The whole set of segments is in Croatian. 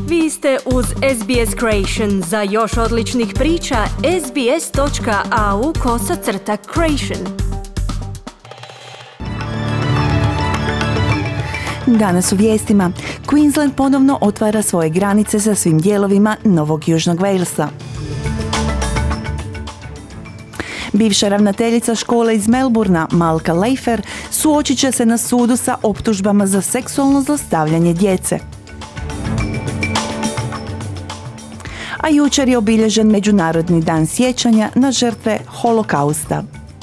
Vi ste uz SBS Creation. Za još odličnih priča, sbs.au/creation. Danas u vijestima. Queensland ponovno otvara svoje granice sa svim dijelovima Novog Južnog Walesa. Bivša ravnateljica škole iz Melbourna, Malka Leifer, suočit će se na sudu sa optužbama za seksualno zlostavljanje djece. A jučer je obilježen Međunarodni dan sjećanja na žrtve Holokausta.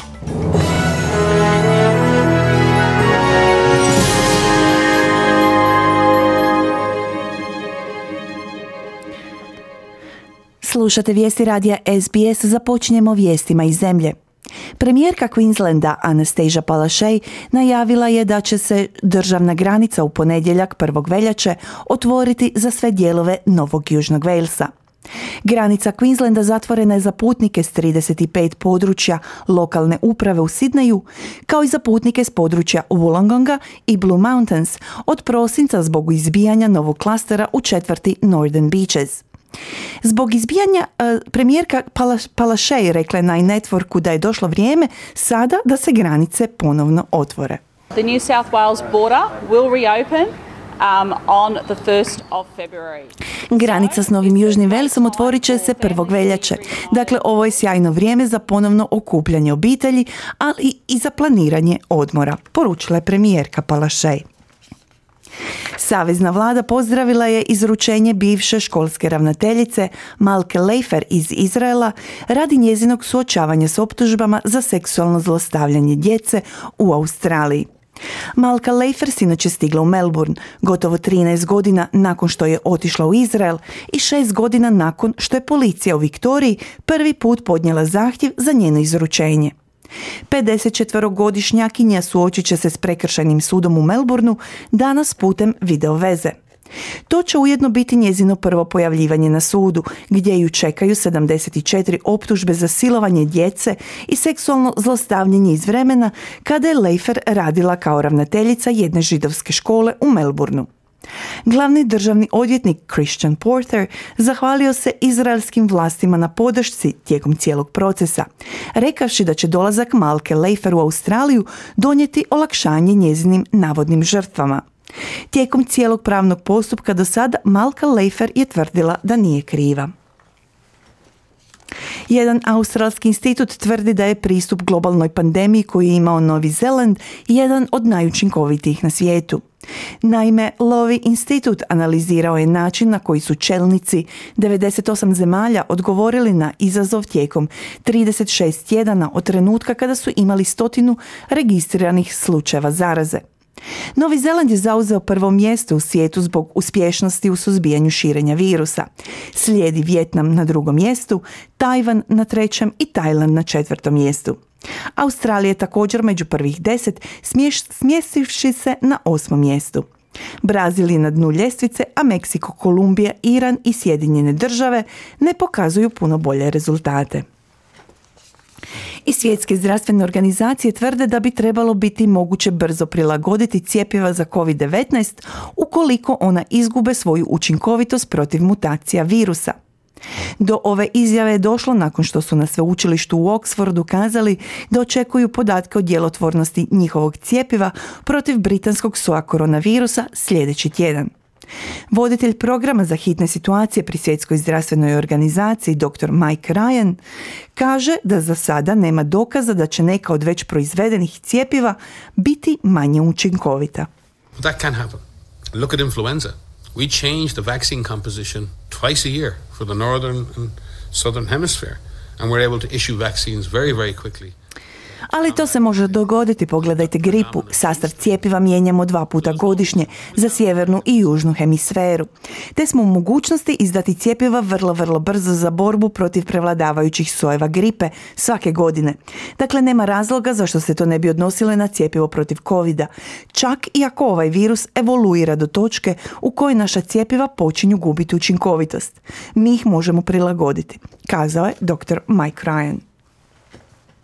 Slušate vijesti radija SBS, započinjemo vijestima iz zemlje. Premijerka Queenslanda Anastasia Palaszczuk najavila je da će se državna granica u ponedjeljak 1. veljače otvoriti za sve dijelove Novog Južnog Walesa. Granica Queenslanda zatvorena je za putnike s 35 područja lokalne uprave u Sidneju, kao i za putnike s područja Wollongonga i Blue Mountains od prosinca zbog izbijanja novog klastera u četvrti Northern Beaches. Zbog izbijanja premijerka Palaszczuk rekla je na iNetworku da je došlo vrijeme sada da se granice ponovno otvore. The New South Wales border will reopen on the 1st of February. Granica s Novim Južnim Walesom otvorit će se 1. veljače. Dakle, ovo je sjajno vrijeme za ponovno okupljanje obitelji, ali i za planiranje odmora, poručila je premijerka Palaszczuk. Savezna vlada pozdravila je izručenje bivše školske ravnateljice Malke Leifer iz Izraela radi njezinog suočavanja s optužbama za seksualno zlostavljanje djece u Australiji. Malka Leifer sinoć je stigla u Melbourne, gotovo 13 godina nakon što je otišla u Izrael i 6 godina nakon što je policija u Viktoriji prvi put podnijela zahtjev za njeno izručenje. 54-godišnjakinja suočit će se s prekršajnim sudom u Melbourneu danas putem video veze. To će ujedno biti njezino prvo pojavljivanje na sudu, gdje ju čekaju 74 optužbe za silovanje djece i seksualno zlostavljanje iz vremena kada je Leifer radila kao ravnateljica jedne židovske škole u Melbourneu. Glavni državni odvjetnik Christian Porter zahvalio se izraelskim vlastima na podršci tijekom cijelog procesa, rekavši da će dolazak Malke Leifer u Australiju donijeti olakšanje njezinim navodnim žrtvama. Tijekom cijelog pravnog postupka do sada Malka Leifer je tvrdila da nije kriva. Jedan australski institut tvrdi da je pristup globalnoj pandemiji koju je imao Novi Zeland jedan od najučinkovitijih na svijetu. Naime, Lowy institut analizirao je način na koji su čelnici 98 zemalja odgovorili na izazov tijekom 36 tjedana od trenutka kada su imali 100 registriranih slučajeva zaraze. Novi Zeland je zauzeo prvo mjesto u svijetu zbog uspješnosti u suzbijanju širenja virusa. Slijedi Vijetnam na drugom mjestu, Tajvan na trećem i Tajland na četvrtom mjestu. Australija je također među prvih 10, smjestivši se na 8. mjestu. Brazil je na dnu ljestvice, a Meksiko, Kolumbija, Iran i Sjedinjene Države ne pokazuju puno bolje rezultate. I svjetske zdravstvene organizacije tvrde da bi trebalo biti moguće brzo prilagoditi cjepiva za COVID-19 ukoliko ona izgube svoju učinkovitost protiv mutacija virusa. Do ove izjave je došlo nakon što su na sveučilištu u Oxfordu kazali da očekuju podatke o djelotvornosti njihovog cjepiva protiv britanskog SOA koronavirusa sljedeći tjedan. Voditelj programa za hitne situacije pri Svjetskoj zdravstvenoj organizaciji dr. Mike Ryan kaže da za sada nema dokaza da će neka od već proizvedenih cjepiva biti manje učinkovita. That can happen. Look at influenza. We change the vaccine composition twice a year for the northern and southern hemisphere and we're able to issue vaccines very, very quickly. Ali to se može dogoditi, pogledajte gripu. Sastav cjepiva mijenjamo 2 puta godišnje za sjevernu i južnu hemisferu. Te smo u mogućnosti izdati cjepiva vrlo brzo za borbu protiv prevladavajućih sojeva gripe svake godine. Dakle, nema razloga zašto se to ne bi odnosilo na cjepivo protiv covida. Čak i ako ovaj virus evoluira do točke u kojoj naša cjepiva počinju gubiti učinkovitost. Mi ih možemo prilagoditi, kazao je dr. Mike Ryan.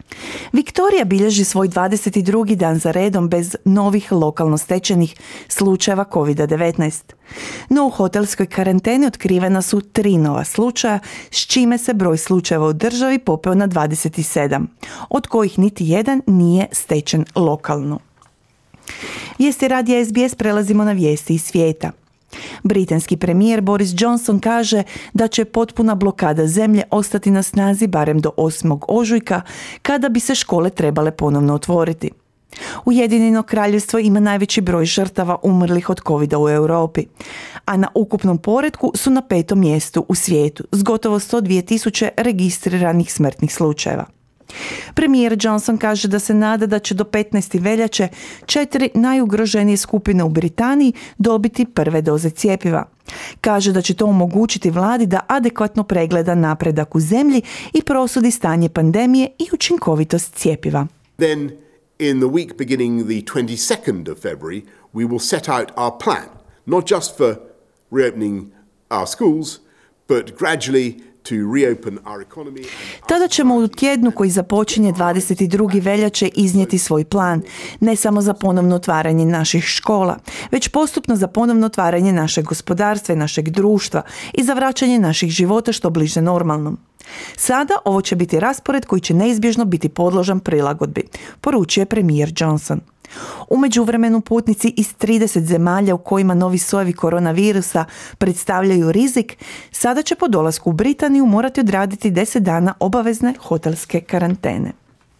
Viktorija bilježi svoj 22. dan za redom bez novih lokalno stečenih slučajeva COVID-19. No u hotelskoj karanteni otkrivena su 3 nova slučaja, s čime se broj slučajeva u državi popeo na 27, od kojih niti jedan nije stečen lokalno. Vijesti radija SBS prelazimo na vijesti iz svijeta. Britanski premijer Boris Johnson kaže da će potpuna blokada zemlje ostati na snazi barem do 8. ožujka, kada bi se škole trebale ponovno otvoriti. Ujedinjeno kraljevstvo ima najveći broj žrtava umrlih od covida u Europi, a na ukupnom poretku su na 5. mjestu u svijetu s gotovo 102.000 registriranih smrtnih slučajeva. Premijer Johnson kaže da se nada da će do 15. veljače 4 najugroženije skupine u Britaniji dobiti prve doze cjepiva. Kaže da će to omogućiti vladi da adekvatno pregleda napredak u zemlji i prosudi stanje pandemije i učinkovitost cjepiva. Then, in the week beginning the 22nd of February, we will set out our plan, not just for reopening our schools, but gradually to reopen our economy. Tada ćemo u tjednu koji započinje 22. veljače iznijeti svoj plan, ne samo za ponovno otvaranje naših škola, već postupno za ponovno otvaranje našeg gospodarstva i našeg društva i za vraćanje naših života što bliže normalnom. Sada ovo će biti raspored koji će neizbježno biti podložan prilagodbi, poručuje premijer Johnson. U međuvremenu putnici iz 30 zemalja u kojima novi sojevi koronavirusa predstavljaju rizik, sada će po dolasku u Britaniju morati odraditi 10 dana obavezne hotelske karantene.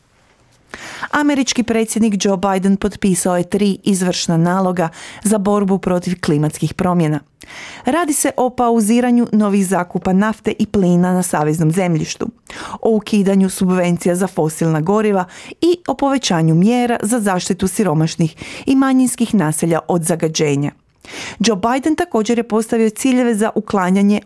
Američki predsjednik Joe Biden potpisao je 3 izvršna naloga za borbu protiv klimatskih promjena. Radi se o pauziranju novih zakupa nafte i plina na saveznom zemljištu, o ukidanju subvencija za fosilna goriva i o povećanju mjera za zaštitu siromašnih i manjinskih naselja od zagađenja. Joe Biden također je postavio ciljeve za uklanjanje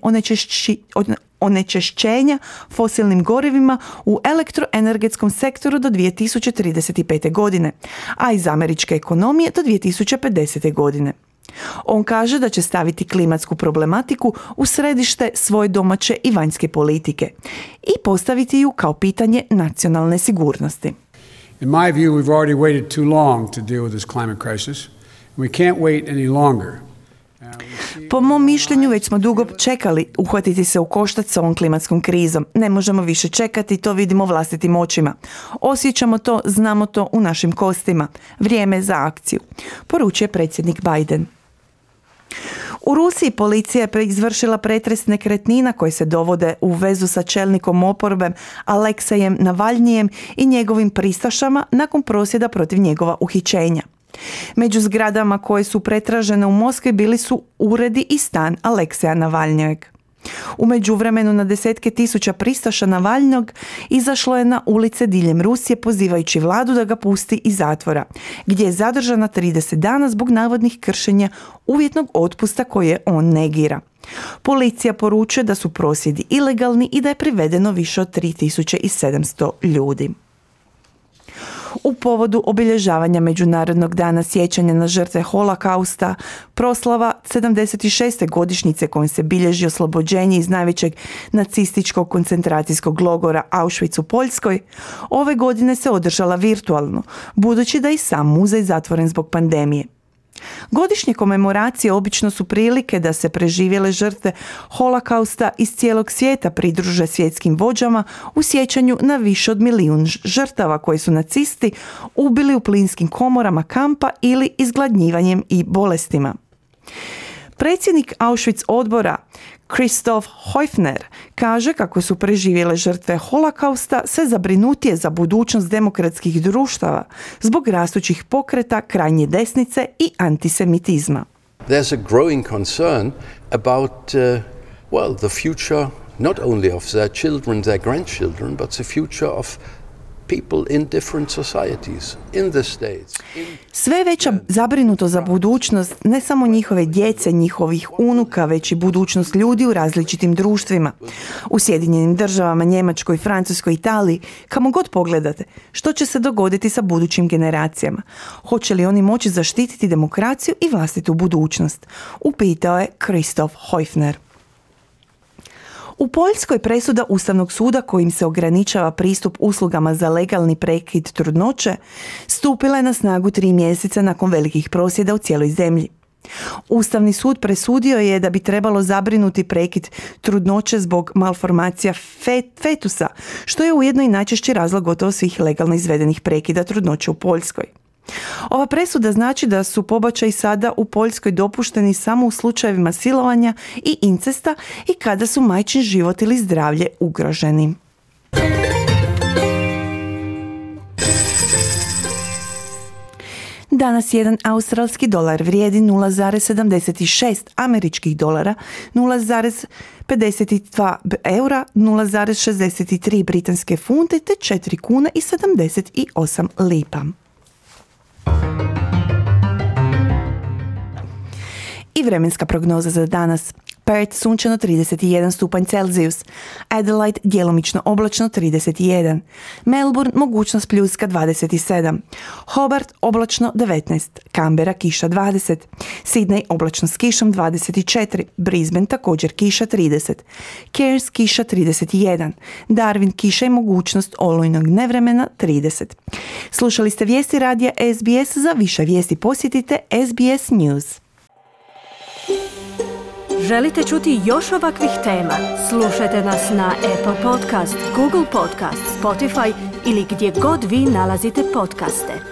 onečešćenja fosilnim gorivima u elektroenergetskom sektoru do 2035. godine, a iz američke ekonomije do 2050. godine. On kaže da će staviti klimatsku problematiku u središte svoje domaće i vanjske politike i postaviti ju kao pitanje nacionalne sigurnosti. In my view, we've already waited too long to deal with this climate crisis. We can't wait any longer. Po mom mišljenju već smo dugo čekali uhvatiti se u koštac s ovom klimatskom krizom. Ne možemo više čekati, to vidimo vlastitim očima. Osjećamo to, znamo to u našim kostima. Vrijeme je za akciju, poručuje predsjednik Biden. U Rusiji policija je izvršila pretres nekretnina koje se dovode u vezu sa čelnikom oporbe Aleksejem Navalnjijem i njegovim pristašama nakon prosvjeda protiv njegova uhićenja. Među zgradama koje su pretražene u Moskvi bili su uredi i stan Alekseja Navalnjeg. U međuvremenu na desetke tisuća pristaša Navalnjeg izašlo je na ulice diljem Rusije pozivajući vladu da ga pusti iz zatvora, gdje je zadržana 30 dana zbog navodnih kršenja uvjetnog otpusta koje on negira. Policija poručuje da su prosvjedi ilegalni i da je privedeno više od 3700 ljudi. U povodu obilježavanja Međunarodnog dana sjećanja na žrtve Holokausta, proslava 76. godišnjice kojom se bilježi oslobođenje iz najvećeg nacističkog koncentracijskog logora Auschwitz u Poljskoj, ove godine se održala virtualno, budući da je i sam muzej zatvoren zbog pandemije. Godišnje komemoracije obično su prilike da se preživjele žrtve Holokausta iz cijelog svijeta pridruže svjetskim vođama u sjećanju na više od 1 milijun žrtava koje su nacisti ubili u plinskim komorama kampa ili izgladnjivanjem i bolestima. Predsjednik Auschwitz odbora Christoph Häufner kaže kako su preživjele žrtve Holokausta sve zabrinutije za budućnost demokratskih društava zbog rastućih pokreta krajnje desnice i antisemitizma. There's a growing concern about the future not only of their children, their grandchildren, but the future of people in different societies in the States. Sve veća zabrinutost za budućnost ne samo njihove djece, njihovih unuka, već i budućnost ljudi u različitim društvima. U Sjedinjenim državama, Njemačkoj, Francuskoj, Italiji, kamo god pogledate, što će se dogoditi sa budućim generacijama? Hoće li oni moći zaštititi demokraciju i vlastitu budućnost? Upitao je Christoph Häufner. U Poljskoj presuda Ustavnog suda kojim se ograničava pristup uslugama za legalni prekid trudnoće stupila je na snagu 3 mjeseca nakon velikih prosvjeda u cijeloj zemlji. Ustavni sud presudio je da bi trebalo zabrinuti prekid trudnoće zbog malformacija fetusa, što je ujedno i najčešći razlog gotovo svih legalno izvedenih prekida trudnoće u Poljskoj. Ova presuda znači da su pobačaji sada u Poljskoj dopušteni samo u slučajevima silovanja i incesta i kada su majčin život ili zdravlje ugroženi. Danas jedan australski dolar vrijedi 0,76 američkih dolara, 0,52 eura, 0,63 britanske funte te 4 kuna i 78 lipa. I vremenska prognoza za danas. Perth sunčano 31 stupanj Celzijus, Adelaide djelomično oblačno 31, Melbourne mogućnost pljuska 27, Hobart oblačno 19, Canberra kiša 20, Sydney oblačno s kišom 24, Brisbane također kiša 30, Cairns kiša 31, Darwin kiša i mogućnost olujnog nevremena 30. Slušali ste vijesti radija SBS. Za više vijesti posjetite SBS News. Želite čuti još ovakvih tema? Slušajte nas na Apple Podcast, Google Podcast, Spotify ili gdje god vi nalazite podcaste.